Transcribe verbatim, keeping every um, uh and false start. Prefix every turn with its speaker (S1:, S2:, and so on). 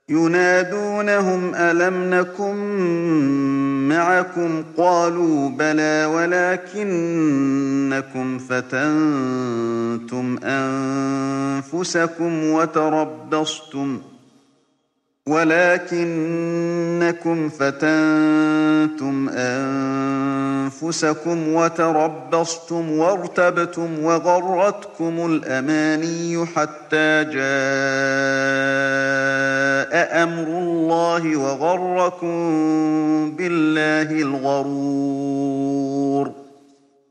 S1: ينادونهم ألم نكن معكم قالوا بلى ولكنكم فتنتم أنفسكم وتربصتم ولكنكم فتنتم أنفسكم وتربصتم وارتبتم وغرتكم الأماني حتى جاء أمر الله وغركم بالله الغرور